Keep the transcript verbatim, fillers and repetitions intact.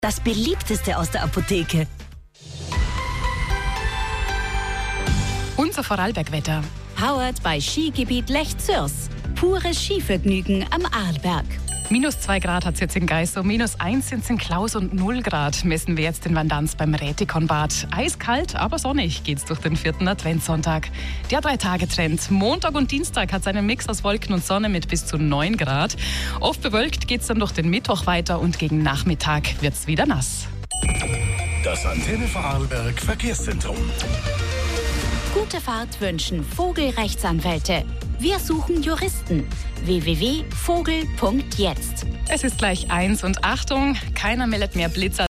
Das beliebteste aus der Apotheke. Unser Vorarlbergwetter. Powered bei Skigebiet Lech-Zürs. Pures Skivergnügen am Arlberg. Minus zwei Grad hat es jetzt in Geisau, minus eins sind es in Klaus und null Grad messen wir jetzt in Vandanz beim Rätikonbad. Eiskalt, aber sonnig geht's durch den vierten Adventssonntag. Der Drei-Tage-Trend. Montag und Dienstag hat seinen Mix aus Wolken und Sonne mit bis zu neun Grad. Oft bewölkt geht's dann durch den Mittwoch weiter und gegen Nachmittag wird's wieder nass. Das Antenne Vorarlberg Verkehrszentrum. Gute Fahrt wünschen Vogel-Rechtsanwälte. Wir suchen Juristen. w w w punkt vogel punkt jetzt. Es ist gleich eins und Achtung, keiner meldet mehr Blitzer.